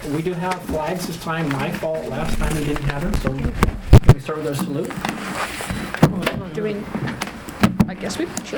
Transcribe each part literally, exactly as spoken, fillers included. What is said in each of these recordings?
we do have flags this time. My fault, last time we didn't have them, so can we start with our salute? Do we, I guess we should.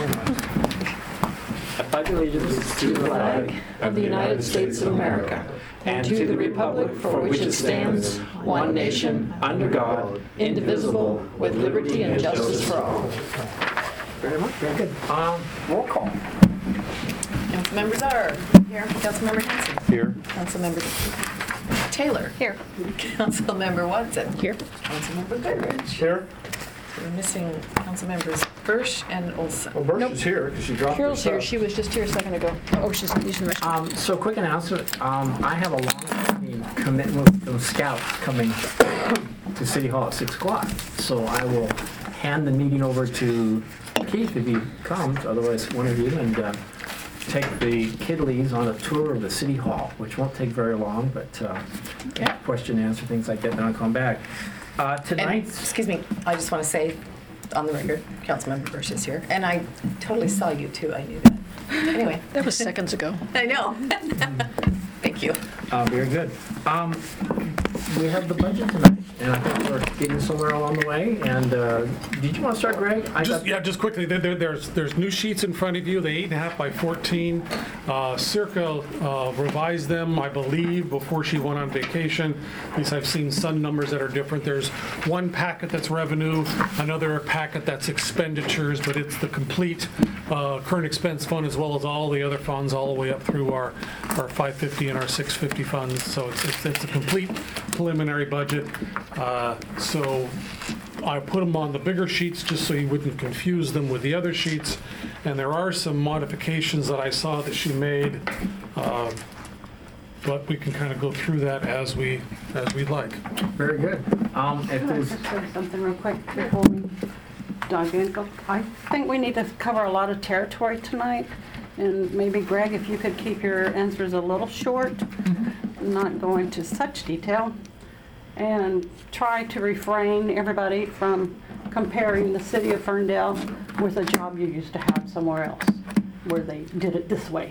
I pledge allegiance to the flag Of the United States of America, and to the republic for which it stands, one nation, under God, indivisible, with liberty and justice for all. Very much, very good. Um, roll call. Councilmembers are here. Councilmember Hanson. Here. Councilmember Taylor. Here. Councilmember Watson. Here. Councilmember Goodrich. Here. We're missing Councilmembers Birch and Olson. Well, Birch Nope. is here because she dropped her Carol's here, stuff. she was just here a second ago. Oh, she's using the restroom. Um, so quick announcement, um, I have a long commitment with those scouts coming to City Hall at six o'clock. So I will hand the meeting over to Keith if he comes, otherwise one of you, and uh, take the kiddies on a tour of the City Hall, which won't take very long, but uh, Okay. question, answer, things like that, then I'll come back. Uh, And, tonight's, excuse me, I just want to say, on the record, Councilmember Birch is here. And I totally saw you too, I knew that. Anyway, That was seconds ago. I know. Thank you. uh, very good. Um, we have the budget tonight, and I think we're getting somewhere along the way. And uh, did you want to start, Greg? I Just, got- yeah, just quickly, there, there- there's, there's new sheets in front of you, the eight and a half by fourteen. Uh, Circa uh, revised them, I believe, before she went on vacation. At least I've seen some numbers that are different. There's one packet that's revenue, another packet that's expenditures, but it's the complete uh, current expense fund as well as all the other funds, all the way up through our, our five fifty and our six fifty funds. So it's, it's, it's a complete preliminary budget. Uh, So I put them on the bigger sheets just so you wouldn't confuse them with the other sheets. And there are some modifications that I saw that she made, uh, but we can kind of go through that as we, as we like. Very good. Um, if Can I there's, just say something real quick before we dive in? Go- I think we need to cover a lot of territory tonight, and maybe Greg, if you could keep your answers a little short, not go into such detail, and try to refrain everybody from comparing the city of Ferndale with a job you used to have somewhere else, where they did it this way.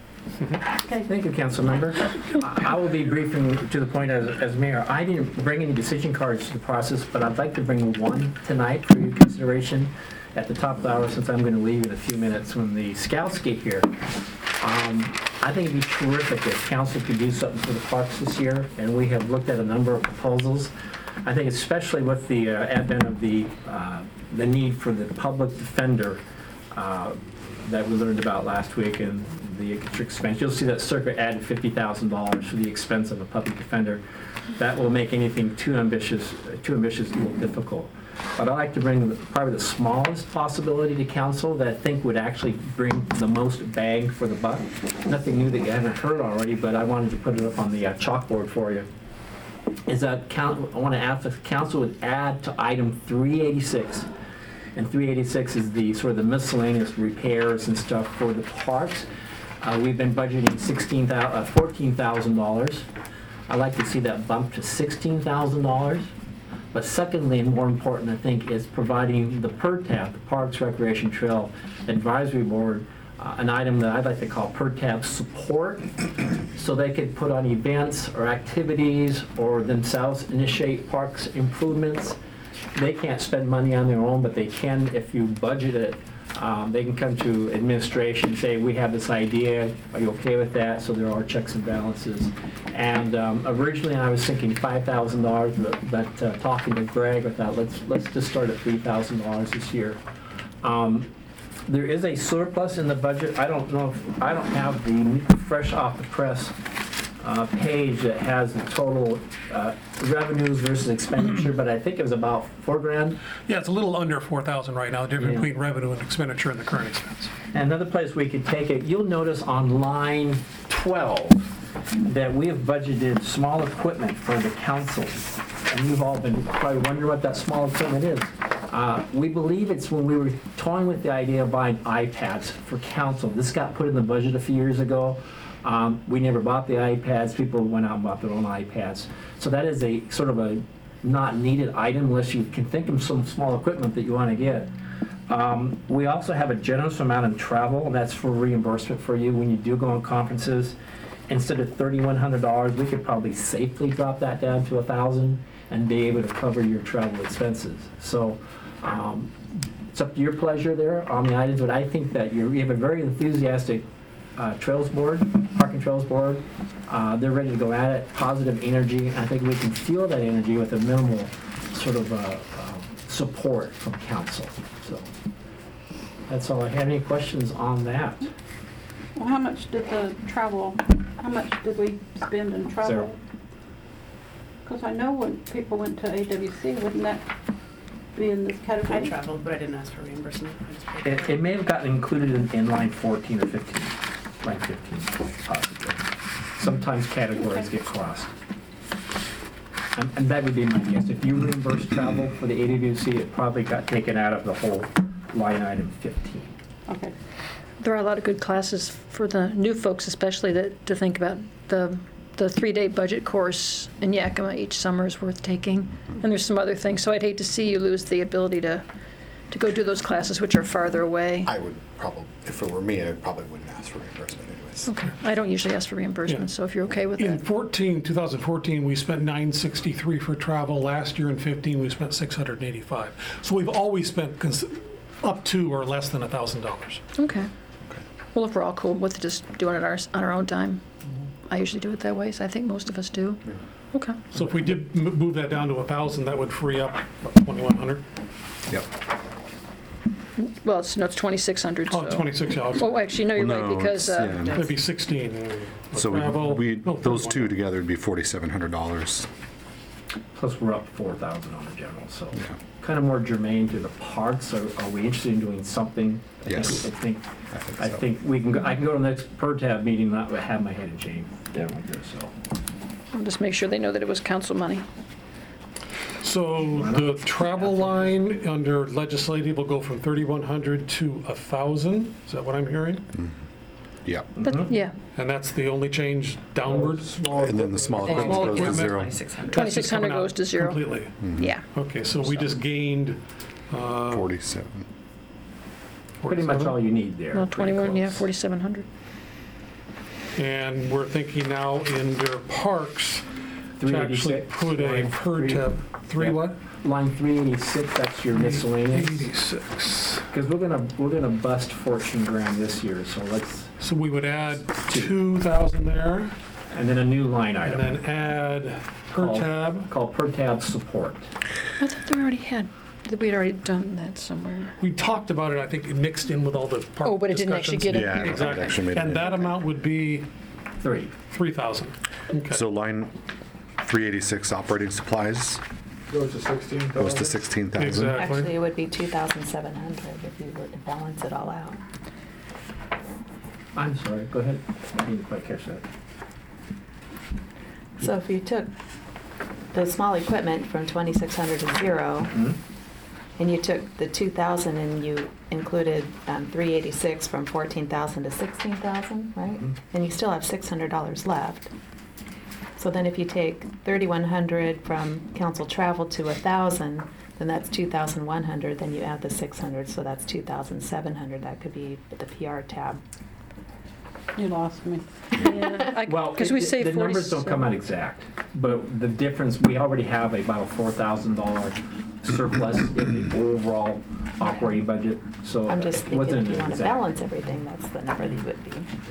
Okay? thank you, Councilmember. I I will be briefing to the point as, as mayor. I didn't bring any decision cards to the process, but I'd like to bring one tonight for your consideration at the top of the hour, since I'm going to leave in a few minutes when the scouts get here. Um, I think it'd be terrific if council could do something for the parks this year, and we have looked at a number of proposals. I think especially with the uh, advent of the, uh, the need for the public defender uh, that we learned about last week and the extra expense. You'll see that Circa added fifty thousand dollars for the expense of a public defender. That will make anything too ambitious, too ambitious a little difficult. But I'd like to bring the- probably the smallest possibility to council that I think would actually bring the most bang for the buck. Nothing new that you haven't heard already, but I wanted to put it up on the uh, chalkboard for you. Is that count, I want to ask if the council would add to item three eighty-six. And three eighty-six is the sort of the miscellaneous repairs and stuff for the parks. Uh, we've been budgeting sixteen thousand, uh, fourteen thousand dollars. I'd like to see that bump to sixteen thousand dollars. But secondly, and more important, I think, is providing the P R T A B, the Parks Recreation Trail Advisory Board, uh, an item that I'd like to call P R T A B support, so they could put on events or activities or themselves initiate parks improvements. They can't spend money on their own, but they can if you budget it. Um, they can come to administration and say, we have this idea, are you okay with that? So there are checks and balances. And um, originally I was thinking five thousand dollars, but, but uh, talking to Greg, I thought, let's, let's just start at three thousand dollars this year. Um, there is a surplus in the budget. I don't know if, I don't have the fresh off the press uh, page that has the total uh, revenues versus expenditure, but I think it was about four grand. Yeah, it's a little under four thousand right now, the difference Yeah. between revenue and expenditure and the current expense. And another place we could take it, you'll notice on line twelve that we have budgeted small equipment for the council. And you've all been probably wondering what that small equipment is. Uh, we believe it's when we were toying with the idea of buying iPads for council. This got put in the budget a few years ago. Um, we never bought the iPads. People went out and bought their own iPads. So that is a sort of a not needed item unless you can think of some small equipment that you want to get. Um, we also have a generous amount in travel, and that's for reimbursement for you when you do go on conferences. instead of thirty-one hundred dollars, we could probably safely drop that down to a thousand and be able to cover your travel expenses. So, um, it's up to your pleasure there on the items, but I think that you're, you have a very enthusiastic uh, Trails Board, Park and Trails Board. Uh, They're ready to go at it, positive energy. I think we can feel that energy with a minimal sort of uh, uh, support from council. So that's all I have. Any questions on that? Well, how much did the travel, how much did we spend in Zero. travel? Because I know when people went to A W C, wouldn't that be in this I category? traveled, but I didn't ask for reimbursement. I just paid It, for it may have gotten included in, in line fourteen or fifteen, line fifteen, possibly. Sometimes categories get crossed. And, and that would be my guess. If you reimburse travel for the A W C, it probably got taken out of the whole line item fifteen. Okay. There are a lot of good classes for the new folks, especially that, to think about. The, the three-day budget course in Yakima each summer is worth taking. And there's some other things, so I'd hate to see you lose the ability to, to go do those classes, which are farther away. I would probably, if it were me, I probably wouldn't ask for reimbursement anyways. Okay, I don't usually ask for reimbursement, so if you're okay with In that. fourteen, two thousand fourteen, we spent nine sixty-three for travel. Last year in fifteen, we spent six hundred eighty-five. So we've always spent cons- up to or less than one thousand dollars. Okay. Well, if we're all cool with just doing it our, on our own time, I usually do it that way, so I think most of us do. Okay. So if we did m- move that down to one thousand, that would free up twenty-one hundred? Yep. Well, it's, no, it's twenty-six hundred, so. Oh, twenty-six, yeah. Oh, actually, no, you're Well, right, no, because, it's- uh, yeah. That'd be sixteen. uh, So we- travel- we, no, those two thirty-one. together would be forty-seven hundred dollars. Plus, we're up four thousand on the general, so Yeah. kind of more germane to the parks. Are, are we interested in doing something? I think- Yes. I think, I think I so. think we can, go I can go to the next per tab meeting, not have my head in shame down like this, so. I'll just make sure they know that it was council money. So the travel line under legislative will go from thirty-one hundred to one thousand. Is that what I'm hearing? Yeah. But, yeah, And that's the only change downward? And then the small And equipment goes to equipment. zero. twenty-six hundred. That's just twenty-six hundred coming out goes to zero. Completely. Yeah. Okay, so we just gained uh, forty-seven. Pretty much all you need there. Well, Pretty twenty-one, yeah, close. forty-seven hundred. And we're thinking now in their parks to actually three eighty-six, put a line per three- tab, three yeah. what? Line three eighty-six, that's your miscellaneous. eighty-six. Because we're gonna, we're gonna bust Fortune Grand this year, so let's, So we would add two thousand there, and then a new line and item then add per Called- tab. called per tab support. I thought we already had, that we'd already done that somewhere. We talked about it, I think it mixed in with all the park Oh, but it didn't actually discussions. get it. Yeah, I don't think it actually made Exactly. it. And that amount would be Three. three thousand. Okay. So line three eighty-six operating supplies Goes to sixteen. goes to sixteen thousand. Exactly. Actually, it would be two thousand seven hundred if you were to balance it all out. I'm sorry, go ahead. I didn't quite catch that. So if you took the small equipment from twenty-six hundred to zero, Mhm. and you took the two thousand and you included um, three eighty-six from fourteen thousand to sixteen thousand, right? Mhm. And you still have six hundred dollars left. So then if you take thirty-one hundred from council travel to one thousand, then that's two thousand one hundred, then you add the six hundred, so that's two thousand seven hundred. That could be the P R tab. You lost me. Yeah, Well, because we it- saved the numbers don't come out forty-seven. exact, but the difference, we already have about a four thousand dollars surplus in the overall operating budget, so. I'm just it thinking wasn't if you want to exact. balance everything, that's the number that you would be.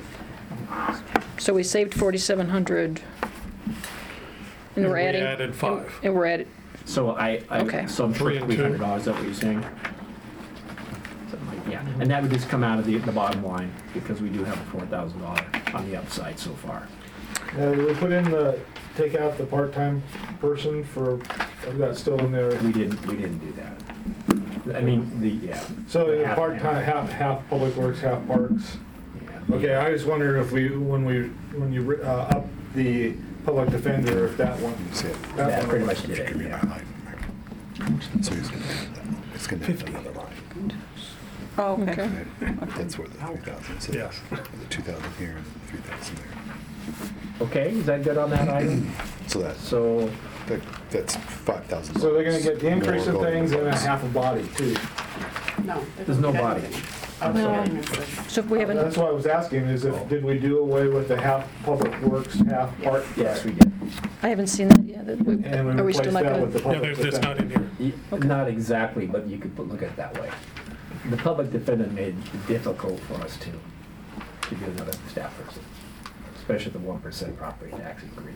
So we saved forty-seven hundred. And And we're we adding. added five. And we're adding, So I, I, Okay. so I'm sure Three and three two. hundred dollars, is that what you're saying? Something like, yeah, and that would just come out of the, the bottom line, because we do have a four thousand dollar on the upside so far. Uh, we put in the, take out the part-time person for, I've got still in there. We didn't, we didn't do that. I mean, the, yeah. So the the half- part-time, half, half public works, half parks. yeah. Okay, I just wondered if we, when we, when you uh, up the public defender, if that one. See it. that That one pretty was- much did it, Give me yeah. my line. So he's gonna add that. It's gonna add another line. Oh, okay. okay. That's where the three thousand, so Yes. the two thousand here and three thousand there. Okay, is that good on that item? So that's, So, that, that's five thousand. So they're gonna get the increase in things and a half a body too. No. there's no body. I'm Yeah, I sorry. missed it. So if we haven't, That's why I was asking, is if, did we do away with the half public works, half part? Yes, we did. I haven't seen that yet. That we- And we Are we replaced still not that with the gonna? Yeah, public there's, there's not defender. in here. Y- Not exactly, but you could put- look at it that way. The public defendant made it difficult for us to, to do another staff person, especially the one percent property tax increase.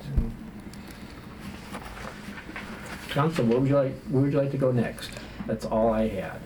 Council, where would you like, where would you like to go next? That's all I had.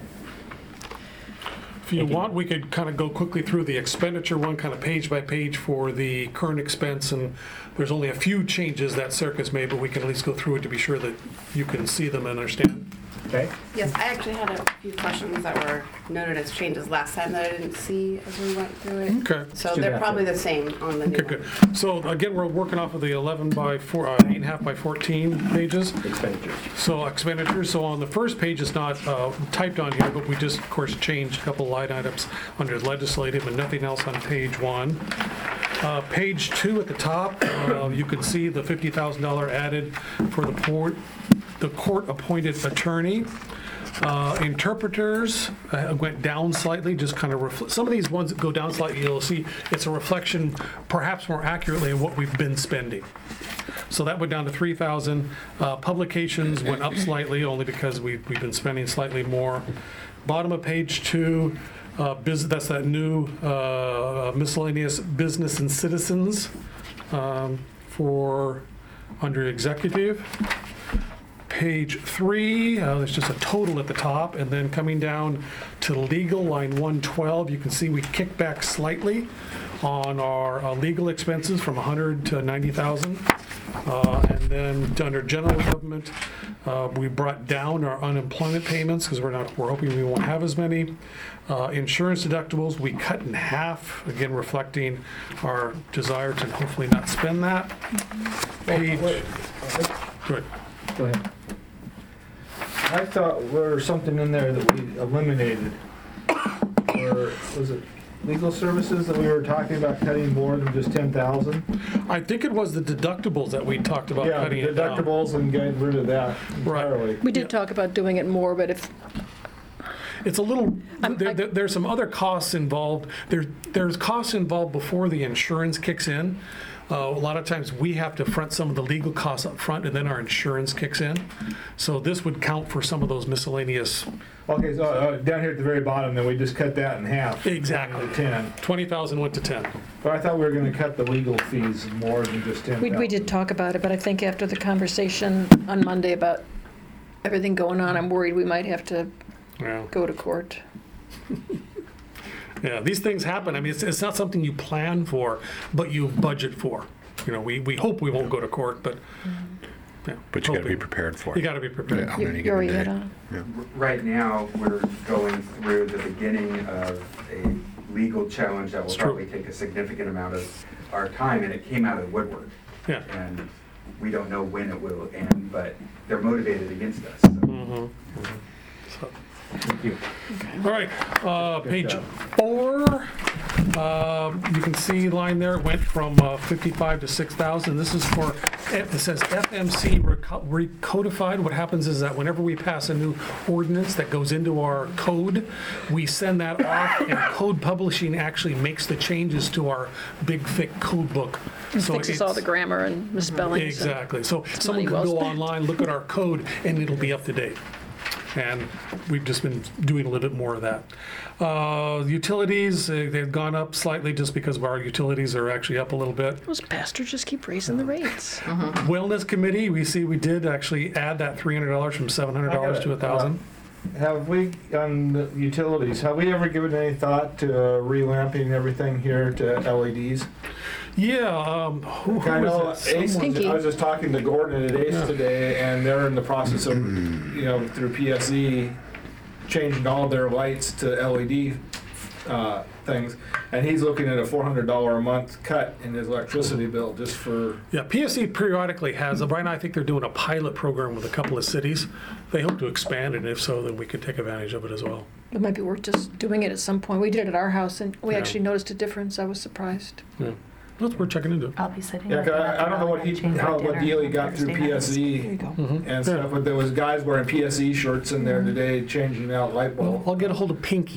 If you want, we could kind of go quickly through the expenditure one, kind of page by page for the current expense, and there's only a few changes that Circus made, but we can at least go through it to be sure that you can see them and understand. Okay? Yes, I actually had a few questions that were noted as changes last time that I didn't see as we went through it. Okay. So Do they're that probably then. the same on the new Okay, one. good. So again, we're working off of the eleven by four, uh, eight and a half by fourteen pages. Expenditures. So expenditures, so on the first page, it's not uh, typed on here, but we just, of course, changed a couple line items under legislative and nothing else on page one. Uh, Page two at the top, uh, you can see the fifty thousand dollars added for the port, the court-appointed attorney. Uh, Interpreters uh, went down slightly, just kind of, refl- some of these ones that go down slightly, you'll see it's a reflection, perhaps more accurately, of what we've been spending. So that went down to three thousand. Uh, Publications went up slightly, only because we've, we've been spending slightly more. Bottom of page two, uh, bus- that's that new uh, miscellaneous business and citizens um, for, under executive. Page three, uh, there's just a total at the top, and then coming down to legal, line one twelve, you can see we kicked back slightly on our uh, legal expenses from one hundred to ninety thousand. Uh, and then under general government, uh, we brought down our unemployment payments because we're not, we're hoping we won't have as many. Uh, insurance deductibles, we cut in half, again reflecting our desire to hopefully not spend that. Page, Wait, good. Go ahead. I thought there was something in there that we eliminated. Or was it legal services that we were talking about cutting more than just ten thousand? I think it was the deductibles that we talked about Yeah, cutting it down. deductibles and getting rid of that Right. entirely. We did talk about doing it more, but if, It's a little, I'm- there, I- there- there's some other costs involved. There, there's costs involved before the insurance kicks in. Uh, A lot of times, we have to front some of the legal costs up front, and then our insurance kicks in. So this would count for some of those miscellaneous, Okay, so uh, down here at the very bottom, then we just cut that in half. Exactly. To ten. twenty thousand went to ten. But I thought we were gonna cut the legal fees more than just ten we, thousand. we did talk about it, but I think after the conversation on Monday about everything going on, I'm worried we might have to Yeah. go to court. Yeah, these things happen. I mean, it's, it's not something you plan for, but you budget for. You know, we, we hope we won't go to court, but, yeah. But you got to be hoping. prepared for You it. got to be prepared. Yeah, on You- any you already given hit day. on Yeah. Right now, we're going through the beginning of a legal challenge that will It's true. probably take a significant amount of our time, and it came out of the woodwork. Yeah. And we don't know when it will end, but they're motivated against us. so. Mhm. So- Thank you. All right, uh, page four, um, you can see line there, it went from uh, fifty-five to six thousand. This is for, it says F M C reco- recodified. What happens is that whenever we pass a new ordinance that goes into our code, we send that off, and code publishing actually makes the changes to our big thick code book. It So fixes all it's- the grammar and misspellings. and- Exactly. So someone money can well go spent. online, look at our code, and it'll be up to date. And we've just been doing a little bit more of that. Uh, Utilities, uh, they've gone up slightly just because our utilities are actually up a little bit. Those bastards just keep raising the rates. Wellness Committee, we see we did actually add that three hundred dollars from seven hundred dollars to one thousand dollars. Have we, on the utilities, have we ever given any thought to uh, revamping everything here to L E Ds? Yeah, um, who who I know was it? Ace, Someone- Pinky. I was just talking to Gordon at Ace Yeah. today, and they're in the process of, you know, through P S E, changing all their lights to L E D uh, things. And he's looking at a four hundred dollars a month cut in his electricity bill just for, Yeah, P S C periodically has, right now I think they're doing a pilot program with a couple of cities. They hope to expand it, if so, then we could take advantage of it as well. It might be worth just doing it at some point. We did it at our house, and we Yeah. actually noticed a difference. I was surprised. Yeah, that's worth checking into. I'll be sitting. yeah, with 'cause you I, I don't know what he, Change my how, what dinner deal he on got through Thursday P S nights. E There you go. Mhm. and stuff, but there was guys wearing P S E shirts in there today changing out light Well, bulbs. I'll get a hold of Pinky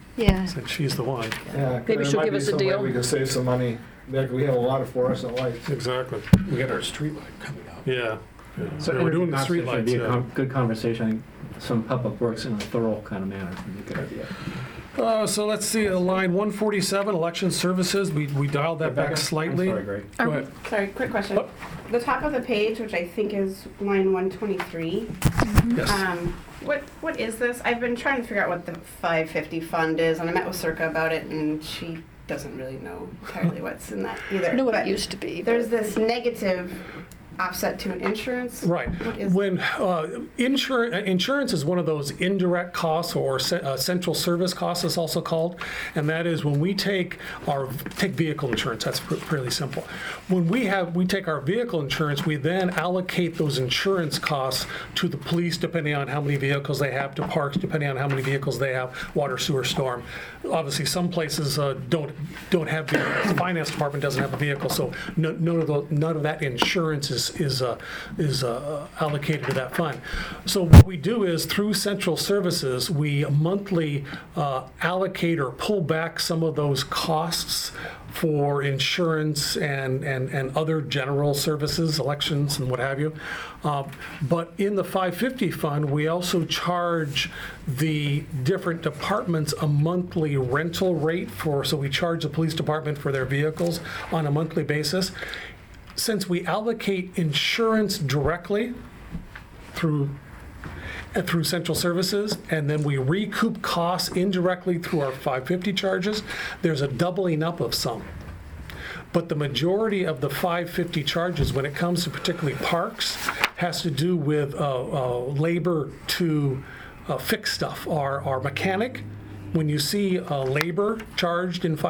Yeah. since she's the one. Yeah, 'cause Maybe there she'll might give be us a some way deal. We can save some money. Like, we have a lot of fluorescent lights. Exactly. We got our street light coming up. Yeah. yeah. So Yeah, we're doing the energy street conservation would lights, be a yeah. con- good conversation. I think some public works in a thorough kind of manner would be a good idea. Uh, so let's see, uh, line one forty-seven, election services, we, we dialed that Rebecca? back slightly. I'm sorry, Greg. Go ahead. Sorry, quick question. The top of the page, which I think is line one twenty-three, Yes. um, what, what is this? I've been trying to figure out what the five fifty fund is, and I met with Circa about it, and she doesn't really know entirely what's in that either. I know what But it used to be. There's this negative offset to an insurance. Right. What is When uh, insur- insurance is one of those indirect costs, or ce- uh, central service costs, it's also called, and that is when we take our take vehicle insurance. That's pr- really simple. When we have we take our vehicle insurance, we then allocate those insurance costs to the police, depending on how many vehicles they have, to parks, depending on how many vehicles they have, water, sewer, storm. Obviously, some places uh, don't don't have vehicles. The finance department doesn't have a vehicle, so no, none of the, none of that insurance is is uh, is uh, allocated to that fund. So what we do is through central services, we monthly uh, allocate or pull back some of those costs for insurance and, and, and other general services, elections and what have you. Uh, But in the five fifty fund, we also charge the different departments a monthly rental rate for, so we charge the police department for their vehicles on a monthly basis. Since we allocate insurance directly through uh, through central services, and then we recoup costs indirectly through our five fifty charges, there's a doubling up of some. But the majority of the five fifty charges, when it comes to particularly parks, has to do with uh, uh, labor to uh, fix stuff. Our, our mechanic, when you see uh, labor charged in